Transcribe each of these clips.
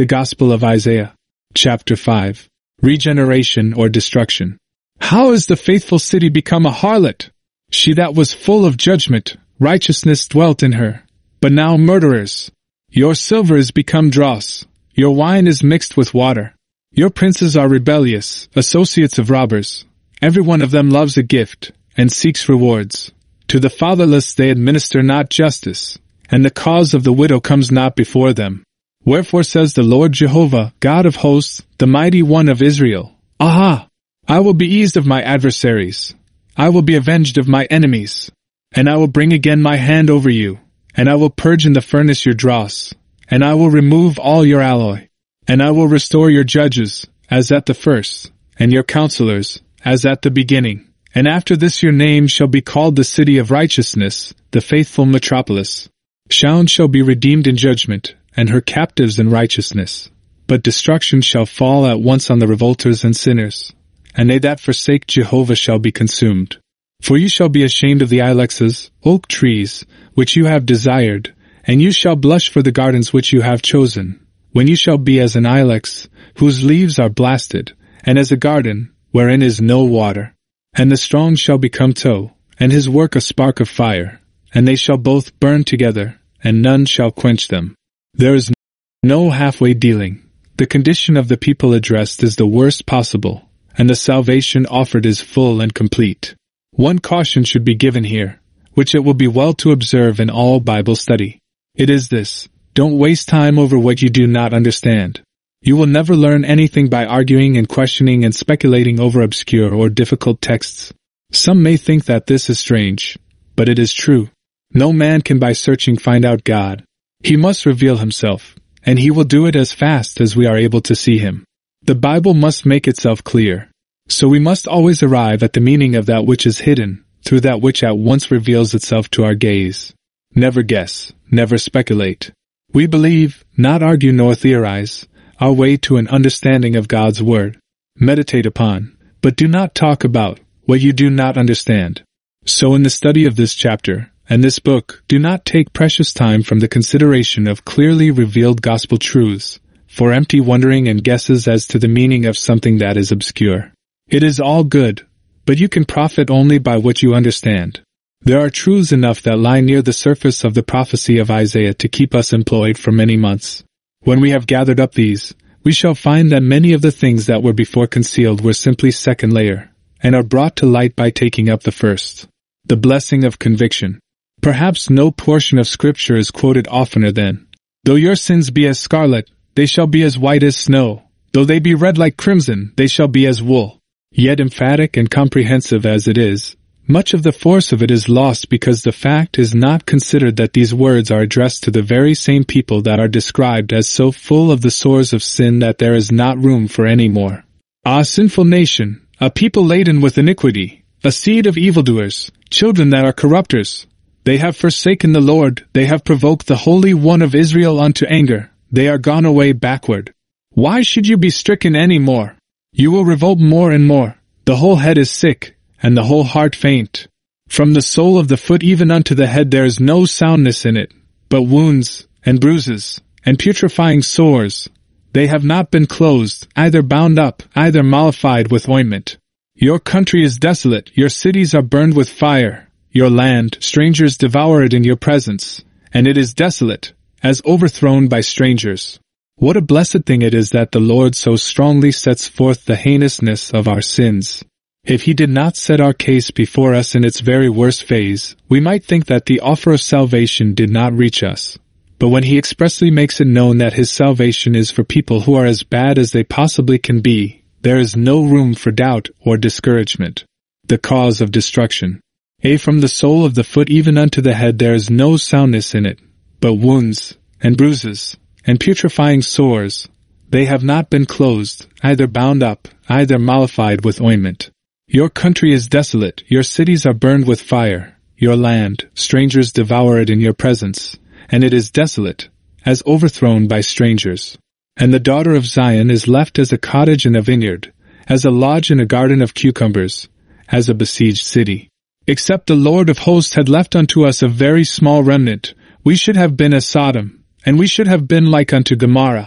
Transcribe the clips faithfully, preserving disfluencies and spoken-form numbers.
The Gospel of Isaiah, chapter five. Regeneration or destruction. How is the faithful city become a harlot? She that was full of judgment, righteousness dwelt in her. But now murderers. Your silver is become dross. Your wine is mixed with water. Your princes are rebellious, associates of robbers. Every one of them loves a gift, and seeks rewards. To the fatherless they administer not justice, and the cause of the widow comes not before them. Wherefore says the Lord Jehovah, God of hosts, the mighty one of Israel, Aha! I will be eased of my adversaries. I will be avenged of my enemies. And I will bring again my hand over you, and I will purge in the furnace your dross, and I will remove all your alloy. And I will restore your judges, as at the first, and your counselors, as at the beginning. And after this your name shall be called the city of righteousness, the faithful metropolis. Shaun shall be redeemed in judgment, and her captives in righteousness. But destruction shall fall at once on the revolters and sinners, and they that forsake Jehovah shall be consumed. For you shall be ashamed of the ilexes, oak trees, which you have desired, and you shall blush for the gardens which you have chosen, when you shall be as an ilex, whose leaves are blasted, and as a garden, wherein is no water. And the strong shall become tow, and his work a spark of fire, and they shall both burn together, and none shall quench them. There is no halfway dealing. The condition of the people addressed is the worst possible, and the salvation offered is full and complete. One caution should be given here, which it will be well to observe in all Bible study. It is this: don't waste time over what you do not understand. You will never learn anything by arguing and questioning and speculating over obscure or difficult texts. Some may think that this is strange, but it is true. No man can by searching find out God. He must reveal himself, and he will do it as fast as we are able to see him. The Bible must make itself clear. So we must always arrive at the meaning of that which is hidden, through that which at once reveals itself to our gaze. Never guess, never speculate. We believe, not argue nor theorize, our way to an understanding of God's Word. Meditate upon, but do not talk about, what you do not understand. So in the study of this chapter, and this book, do not take precious time from the consideration of clearly revealed gospel truths, for empty wondering and guesses as to the meaning of something that is obscure. It is all good, but you can profit only by what you understand. There are truths enough that lie near the surface of the prophecy of Isaiah to keep us employed for many months. When we have gathered up these, we shall find that many of the things that were before concealed were simply second layer, and are brought to light by taking up the first. The blessing of conviction. Perhaps no portion of Scripture is quoted oftener than, Though your sins be as scarlet, they shall be as white as snow. Though they be red like crimson, they shall be as wool. Yet emphatic and comprehensive as it is, much of the force of it is lost because the fact is not considered that these words are addressed to the very same people that are described as so full of the sores of sin that there is not room for any more. Ah, sinful nation, a people laden with iniquity, a seed of evildoers, children that are corrupters. They have forsaken the Lord, they have provoked the Holy One of Israel unto anger, they are gone away backward. Why should you be stricken any more? You will revolt more and more. The whole head is sick, and the whole heart faint. From the sole of the foot even unto the head there is no soundness in it, but wounds, and bruises, and putrefying sores. They have not been closed, either bound up, either mollified with ointment. Your country is desolate, your cities are burned with fire. Your land, strangers devour it in your presence, and it is desolate, as overthrown by strangers. What a blessed thing it is that the Lord so strongly sets forth the heinousness of our sins. If he did not set our case before us in its very worst phase, we might think that the offer of salvation did not reach us. But when he expressly makes it known that his salvation is for people who are as bad as they possibly can be, there is no room for doubt or discouragement. The cause of destruction. A from the sole of the foot even unto the head there is no soundness in it, but wounds, and bruises, and putrefying sores. They have not been closed, either bound up, either mollified with ointment. Your country is desolate, your cities are burned with fire, your land, strangers devour it in your presence, and it is desolate, as overthrown by strangers. And the daughter of Zion is left as a cottage in a vineyard, as a lodge in a garden of cucumbers, as a besieged city. Except the Lord of hosts had left unto us a very small remnant, we should have been as Sodom, and we should have been like unto Gomorrah.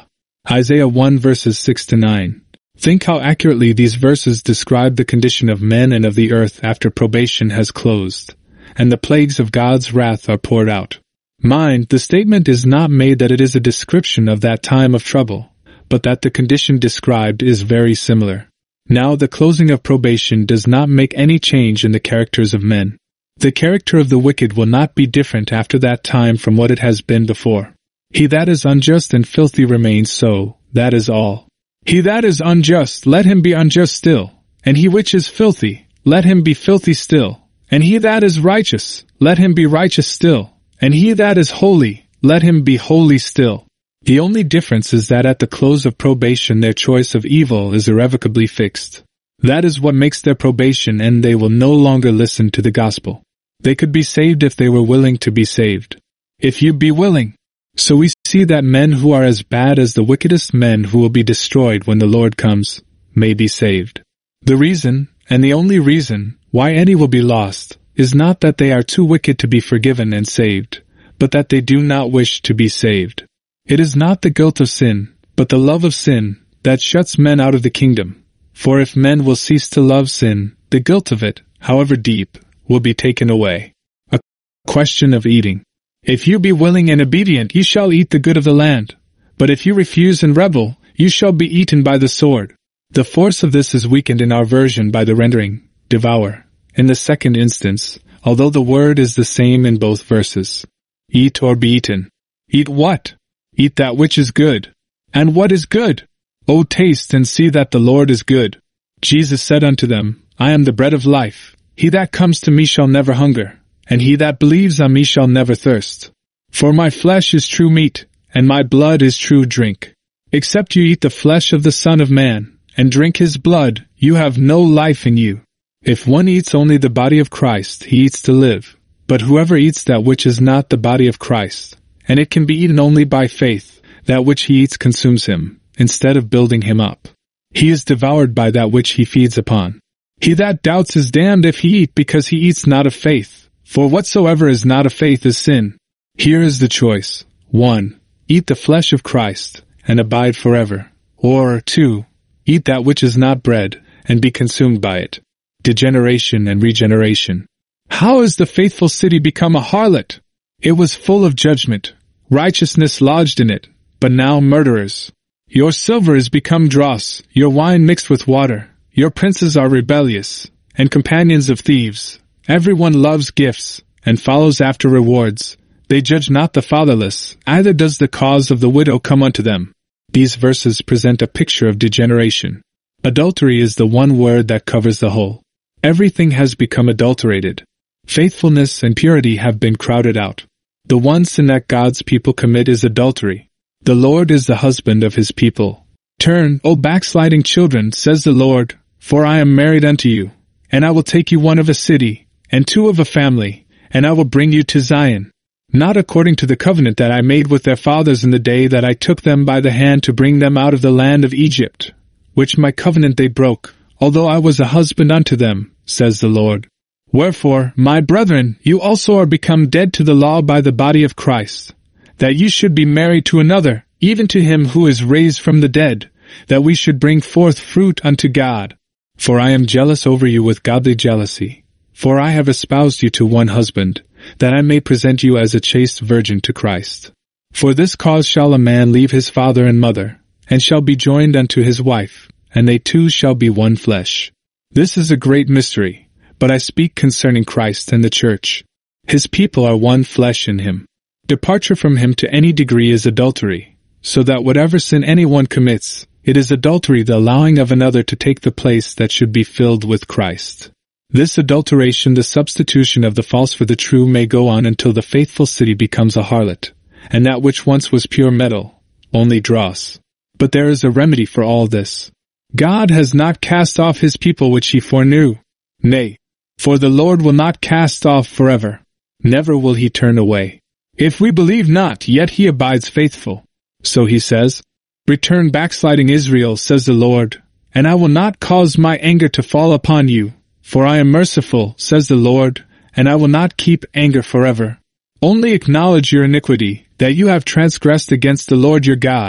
Isaiah one verses six to nine. Think how accurately these verses describe the condition of men and of the earth after probation has closed, and the plagues of God's wrath are poured out. Mind, the statement is not made that it is a description of that time of trouble, but that the condition described is very similar. Now the closing of probation does not make any change in the characters of men. The character of the wicked will not be different after that time from what it has been before. He that is unjust and filthy remains so, that is all. He that is unjust, let him be unjust still, and he which is filthy, let him be filthy still, and he that is righteous, let him be righteous still, and he that is holy, let him be holy still. The only difference is that at the close of probation their choice of evil is irrevocably fixed. That is what makes their probation, and they will no longer listen to the gospel. They could be saved if they were willing to be saved. If you be willing. So we see that men who are as bad as the wickedest men who will be destroyed when the Lord comes, may be saved. The reason, and the only reason, why any will be lost, is not that they are too wicked to be forgiven and saved, but that they do not wish to be saved. It is not the guilt of sin, but the love of sin, that shuts men out of the kingdom. For if men will cease to love sin, the guilt of it, however deep, will be taken away. A question of eating. If you be willing and obedient, ye shall eat the good of the land. But if you refuse and rebel, you shall be eaten by the sword. The force of this is weakened in our version by the rendering, devour, in the second instance, although the word is the same in both verses. Eat or be eaten. Eat what? Eat that which is good. And what is good? O taste and see that the Lord is good. Jesus said unto them, I am the bread of life. He that comes to me shall never hunger, and he that believes on me shall never thirst. For my flesh is true meat, and my blood is true drink. Except you eat the flesh of the Son of Man, and drink his blood, you have no life in you. If one eats only the body of Christ, he eats to live. But whoever eats that which is not the body of Christ, and it can be eaten only by faith, that which he eats consumes him, instead of building him up. He is devoured by that which he feeds upon. He that doubts is damned if he eat, because he eats not of faith. For whatsoever is not of faith is sin. Here is the choice. one. Eat the flesh of Christ, and abide forever. Or, two. Eat that which is not bread, and be consumed by it. Degeneration and regeneration. How is the faithful city become a harlot? It was full of judgment. Righteousness lodged in it, but now murderers. Your silver is become dross, your wine mixed with water. Your princes are rebellious, and companions of thieves. Everyone loves gifts, and follows after rewards. They judge not the fatherless, neither does the cause of the widow come unto them. These verses present a picture of degeneration. Adultery is the one word that covers the whole. Everything has become adulterated. Faithfulness and purity have been crowded out. The one sin that God's people commit is adultery. The Lord is the husband of his people. Turn, O backsliding children, says the Lord, for I am married unto you, and I will take you one of a city, and two of a family, and I will bring you to Zion. Not according to the covenant that I made with their fathers in the day that I took them by the hand to bring them out of the land of Egypt, which my covenant they broke, although I was a husband unto them, says the Lord. Wherefore, my brethren, you also are become dead to the law by the body of Christ, that you should be married to another, even to him who is raised from the dead, that we should bring forth fruit unto God. For I am jealous over you with godly jealousy. For I have espoused you to one husband, that I may present you as a chaste virgin to Christ. For this cause shall a man leave his father and mother, and shall be joined unto his wife, and they two shall be one flesh. This is a great mystery, but I speak concerning Christ and the church. His people are one flesh in him. Departure from him to any degree is adultery, so that whatever sin anyone commits, it is adultery the allowing of another to take the place that should be filled with Christ. This adulteration, the substitution of the false for the true, may go on until the faithful city becomes a harlot, and that which once was pure metal, only dross. But there is a remedy for all this. God has not cast off his people which he foreknew. Nay, for the Lord will not cast off forever. Never will he turn away. If we believe not, yet he abides faithful. So he says, Return, backsliding Israel, says the Lord, and I will not cause my anger to fall upon you. For I am merciful, says the Lord, and I will not keep anger forever. Only acknowledge your iniquity, that you have transgressed against the Lord your God,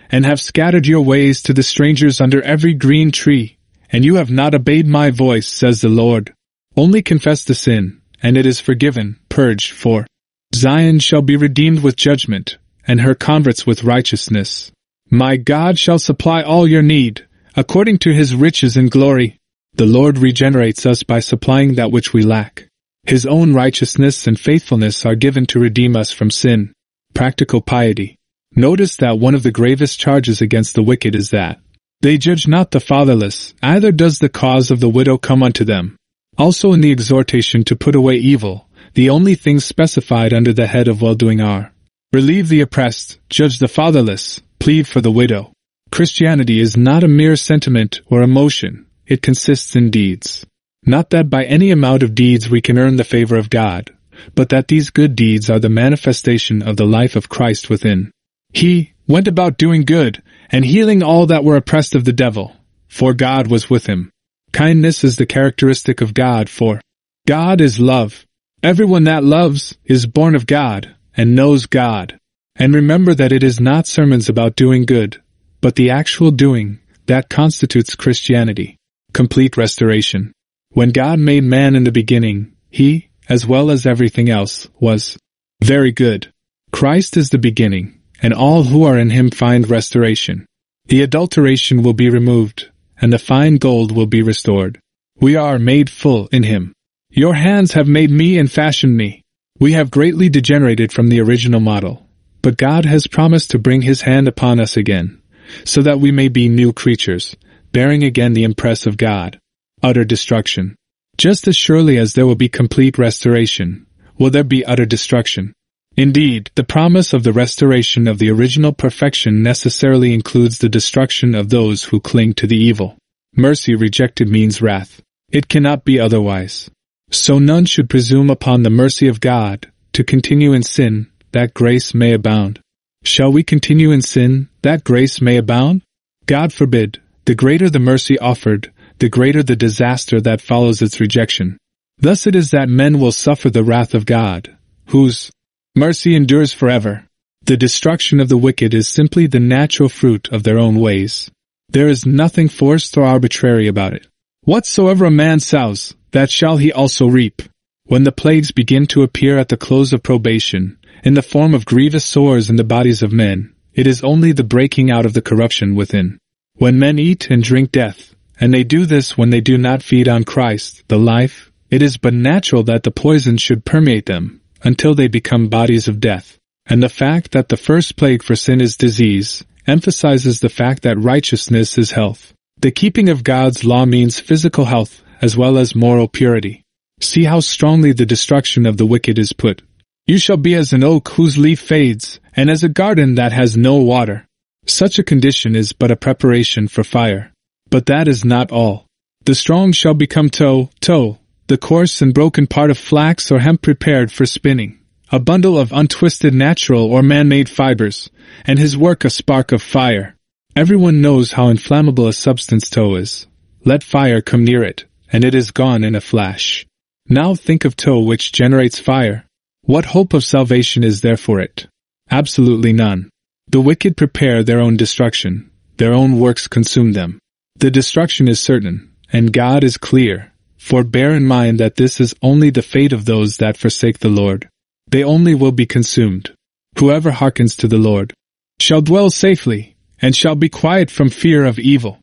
and have scattered your ways to the strangers under every green tree, and you have not obeyed my voice, says the Lord. Only confess the sin, and it is forgiven, purged, for Zion shall be redeemed with judgment, and her converts with righteousness. My God shall supply all your need, according to his riches in glory. The Lord regenerates us by supplying that which we lack. His own righteousness and faithfulness are given to redeem us from sin. Practical piety. Notice that one of the gravest charges against the wicked is that they judge not the fatherless, neither does the cause of the widow come unto them. Also in the exhortation to put away evil, the only things specified under the head of well-doing are: relieve the oppressed, judge the fatherless, plead for the widow. Christianity is not a mere sentiment or emotion, it consists in deeds. Not that by any amount of deeds we can earn the favor of God, but that these good deeds are the manifestation of the life of Christ within. He went about doing good, and healing all that were oppressed of the devil, for God was with him. Kindness is the characteristic of God, for God is love. Everyone that loves is born of God, and knows God. And remember that it is not sermons about doing good, but the actual doing, that constitutes Christianity. Complete restoration. When God made man in the beginning, he, as well as everything else, was very good. Christ is the beginning, and all who are in him find restoration. The adulteration will be removed, and the fine gold will be restored. We are made full in him. Your hands have made me and fashioned me. We have greatly degenerated from the original model, but God has promised to bring his hand upon us again, so that we may be new creatures, bearing again the impress of God. Utter destruction. Just as surely as there will be complete restoration, will there be utter destruction. Indeed, the promise of the restoration of the original perfection necessarily includes the destruction of those who cling to the evil. Mercy rejected means wrath. It cannot be otherwise. So none should presume upon the mercy of God to continue in sin, that grace may abound. Shall we continue in sin, that grace may abound? God forbid. The greater the mercy offered, the greater the disaster that follows its rejection. Thus it is that men will suffer the wrath of God, whose mercy endures forever. The destruction of the wicked is simply the natural fruit of their own ways. There is nothing forced or arbitrary about it. Whatsoever a man sows, that shall he also reap. When the plagues begin to appear at the close of probation, in the form of grievous sores in the bodies of men, it is only the breaking out of the corruption within. When men eat and drink death, and they do this when they do not feed on Christ, the life, it is but natural that the poison should permeate them, until they become bodies of death. And the fact that the first plague for sin is disease, emphasizes the fact that righteousness is health. The keeping of God's law means physical health, as well as moral purity. See how strongly the destruction of the wicked is put. You shall be as an oak whose leaf fades, and as a garden that has no water. Such a condition is but a preparation for fire. But that is not all. The strong shall become tow, tow, the coarse and broken part of flax or hemp prepared for spinning, a bundle of untwisted natural or man-made fibers, and his work a spark of fire. Everyone knows how inflammable a substance tow is. Let fire come near it, and it is gone in a flash. Now think of tow which generates fire. What hope of salvation is there for it? Absolutely none. The wicked prepare their own destruction. Their own works consume them. The destruction is certain, and God is clear, for bear in mind that this is only the fate of those that forsake the Lord. They only will be consumed. Whoever hearkens to the Lord shall dwell safely, and shall be quiet from fear of evil.